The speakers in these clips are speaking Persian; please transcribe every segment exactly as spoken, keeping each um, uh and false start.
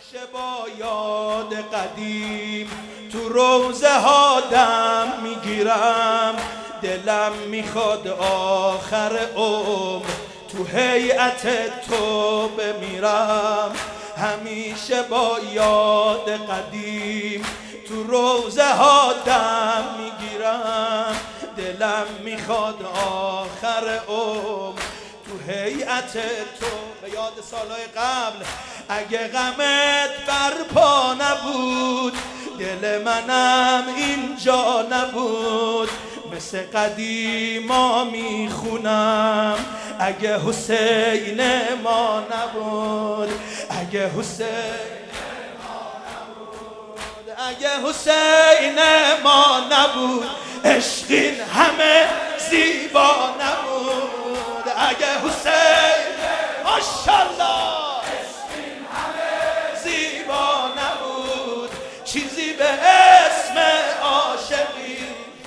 همیشه با یاد قدیم تو روزه ها دم میگیرم، دلم میخواد آخر عمر تو هیئت تو بمیرم. همیشه با یاد قدیم تو روزه ها دم میگیرم، دلم میخواد آخر عمر تو هیئت تو. به یاد سالهای قبل اگه غمت برپا نبود، دل منم اینجا نبود. مثل قدیما میخونم اگه حسین ما نبود، اگه حسین ما نبود، اگه حسین ما نبود، عشق این همه زیبا نبود. اگه حسین ماشاءالله عشق این همه زیبا نبود، چیزی به اسم عاشقی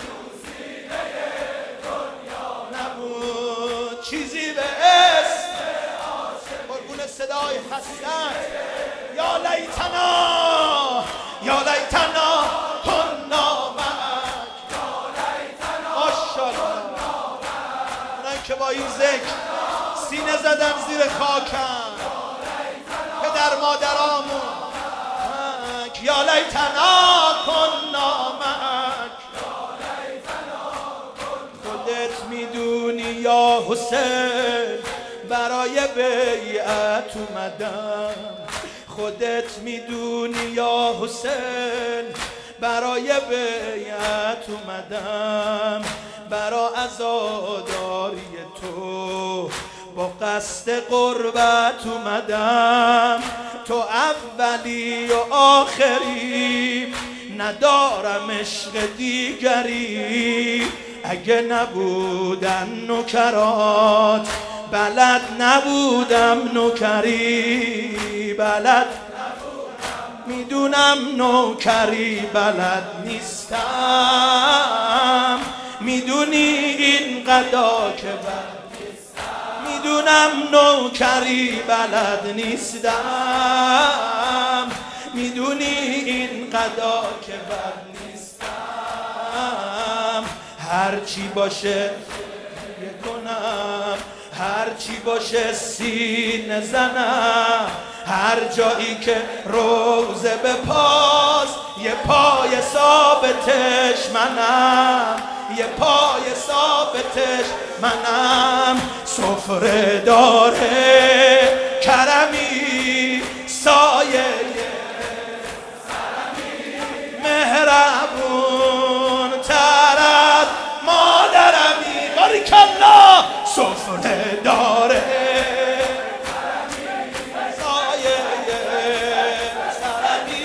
چیزی به اسم قربون صدای حسن. یا لیتنا یا لیتنا کنا معک، یا لیتنا ماشاءالله. من که با این ذکر سینه زدم زیر خاکم، پدر مادرامون. یا لیتنا کنا معک، خودت میدونی یا حسین برای بیعت اومدم، خودت میدونی یا حسین برای بیعت اومدم. برا عزاداری تو با قصد قربت اومدم. تو اولی و آخری، ندارم عشق دیگری. اگه نبودن نوکرات بلد نبودم نوکری، بلد نبودم. میدونم نوکری بلد نیستم، میدونی این قضا که بلد نیستم. میدونم نوکری بلد نیستم، میدونی این قضا که بلد نیستم. هرچی باشه کنم، هرچی باشه سینه زنم. هر جایی که روزه به پاس، یه پای ثابتش منم، یه پای ثابتش منم. سفره داره کرمی، سایه مهربون تر از مادرمی. باریکالله. سفره داره سایه سرمی،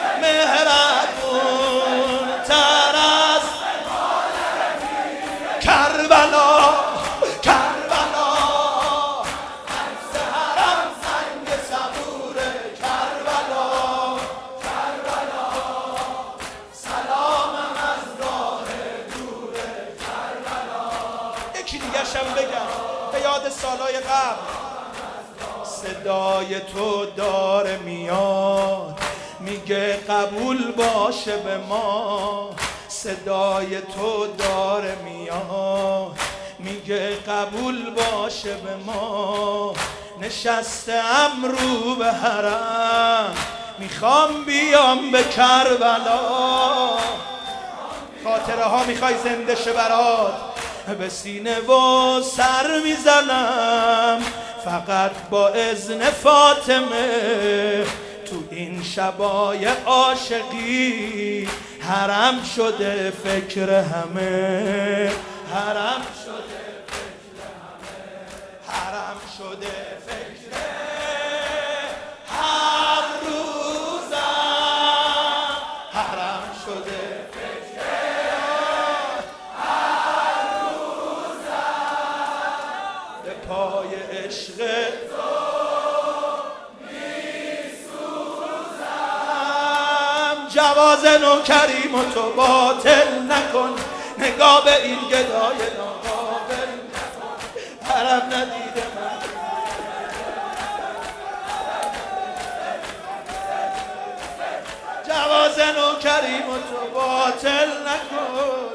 مهربون تر از کربلا. کربلا سهرم سنگ صبور کربلا. کربلا سلامم از راه دور کربلا. یکی دیگه شم بگم به یاد سالهای قبل. صدای تو داره میاد میگه قبول باشه به ما. صدای تو داره میاد میگه قبول باشه به ما. نشستم رو به حرم، میخوام بیام به کربلا. خاطره ها میخوای زنده شه برات، به سینه و سر میزنم فقط با اذن فاطمه. تو این شبای عاشقی حرم شده فکر همه، حرم شده فکر همه، حرم شده فکر هر روزم، حرم شده فکر هر روزم. به پای عشق تو جواز نوکریم و تو باطل نکن، نگاه به این گدای ناقابل نکن. حرم ندیده من تو باطل نکن.